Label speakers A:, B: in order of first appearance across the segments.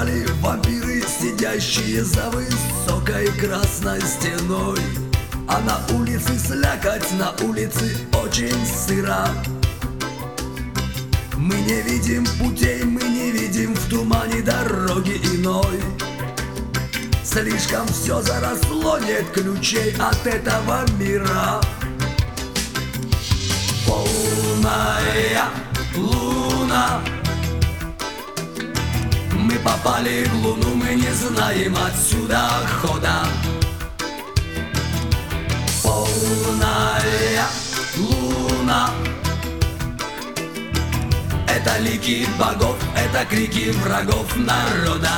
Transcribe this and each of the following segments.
A: попали вампиры, сидящие за высокой красной стеной. А на улице слякоть, на улице очень сыро. Мы не видим путей, мы не видим в тумане дороги иной. Слишком все заросло, нет ключей от этого мира. Полная луна. Мы попали в луну, мы не знаем отсюда хода. Полная луна. Это лики богов, это крики врагов народа.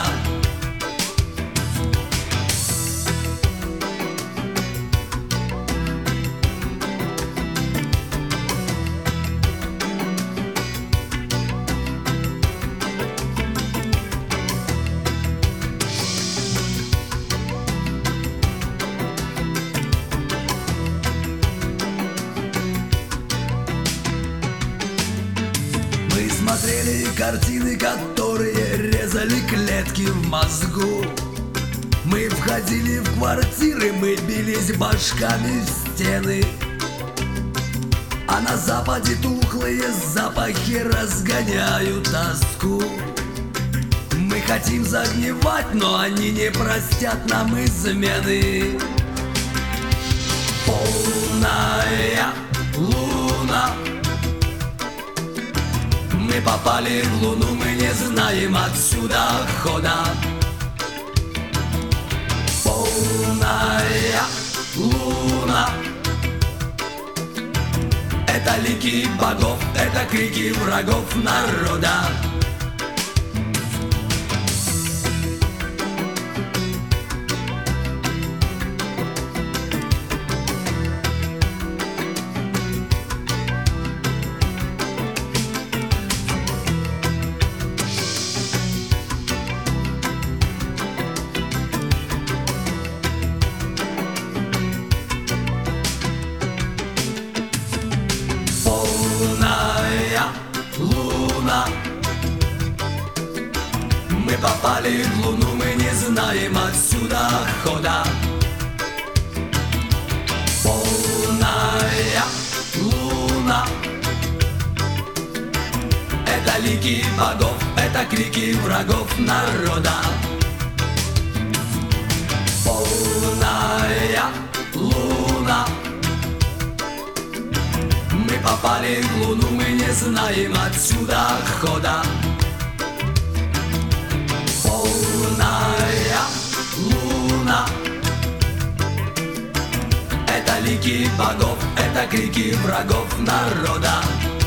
A: Смотрели картины, которые резали клетки в мозгу. Мы входили в квартиры, мы бились башками в стены. А на западе тухлые запахи разгоняют тоску. Мы хотим загнивать, но они не простят нам измены. Полная луна. Мы попали в луну, мы не знаем отсюда хода. Полная луна. Это лики богов, это крики врагов народа. Полная луна. Мы попали в луну, мы не знаем отсюда хода. Полная луна. Это лики богов, это крики врагов народа. Полная луна. Мы попали в луну, мы не знаем отсюда хода. Полная луна. Это лики богов, это крики врагов народа.